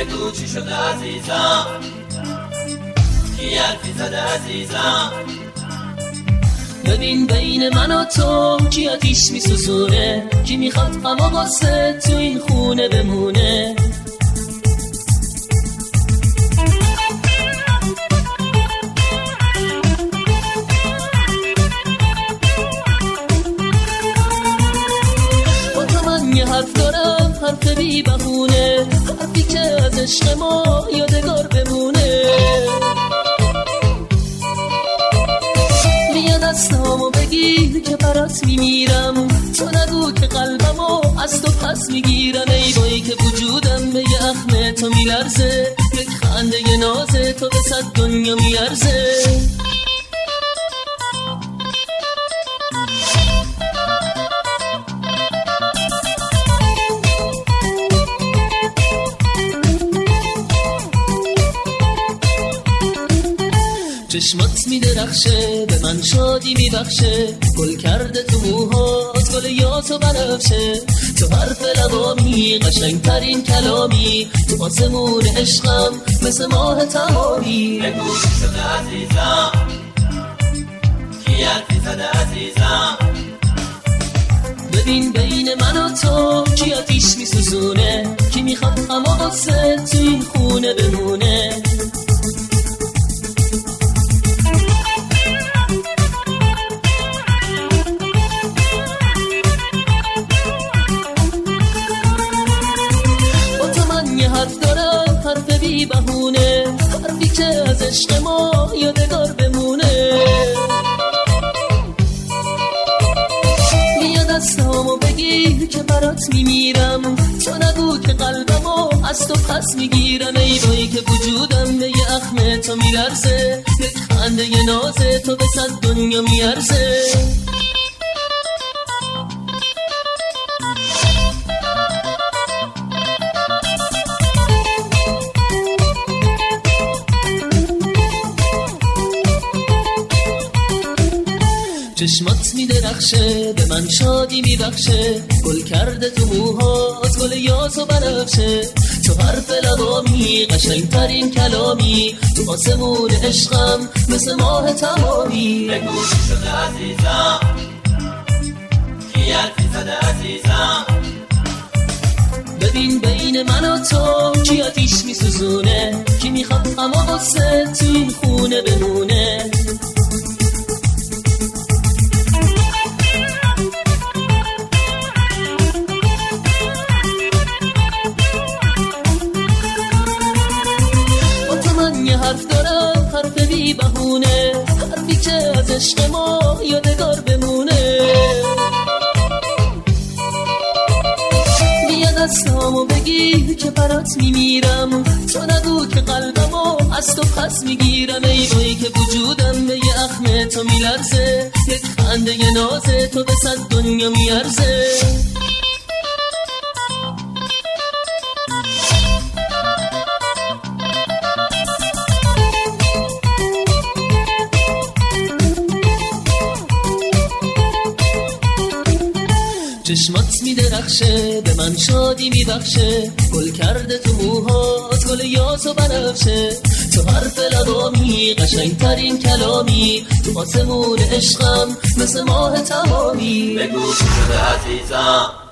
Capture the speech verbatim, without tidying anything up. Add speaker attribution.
Speaker 1: بگو چی شده عزیزم، کی حرفی زده عزیزم.
Speaker 2: ببین بین من و تو کی آتیش میسوزونه، کی میخواد غم و غصه تو این خونه بمونه. با تو من یه حرف دارم، حرف بی بهونه، حرفی که از عشق ما یادگار بمونه. دستامو بگیر که برات میمیرم، تو نگو که قلبمو از تو پس میگیرم. ای بایی که وجودم به یه اخم تو میلرزه، یک خنده یه نازه تو به صد دنیا میارزه. چشمات میدرخشه به من شادی میبخشه، گل کرده تو موهات گل یاس و بنفشه. تو حرف لبامی قشنگترین کلامی، تو آسمون عشقم مثل ماه تمامی.
Speaker 1: بگو چی شده عزیزم، کی حرفی زده عزیزم.
Speaker 2: ببین بین من و تو کی آتیش میسوزونه، کی میخواد غم و غصه تو این خونه بمونه. حرف دارم حرف بی بهونه، حرفی که از عشق ما یادگار بمونه. بیا دستامو بگیر که برات میمیرم، تو نگو که قلبمو از تو پس میگیرم. ای بایی که وجودم به یه اخم تو میلرزه، یک خنده یه نازه تو به صد دنیا میارزه. چشمات میدرخشه به من شادی میبخشه، گل کرده تو موهات گل یاس و بنفشه. تو حرف لبامی قشنگترین کلامی، تو آسمون عشقم مثل ماه تمامی.
Speaker 1: بگو چی شده عزیزم، کی حرفی زده عزیزم.
Speaker 2: ببین بین من و تو کی آتیش میسوزونه، کی میخواد غم و غصه تو این خونه بمونه. حرف دارم حرف بی بهونه، حرفی که از عشق ما یادگار بمونه. بیا دستامو بگیر که برات میمیرم، تو نگو که قلبمو از تو پس میگیرم. ای بایی که وجودم به یه اخم تو میلرزه، یک خنده یه نازه تو به صد دنیا میارزه. چشمات میدرخشه به من شادی میبخشه، گل کرده تو موهات گل یاس و بنفشه. تو حرف لبامی قشنگترین کلامی، تو آسمون عشقم مثل ماه تمامی.
Speaker 1: بگو چی شده عزیزم،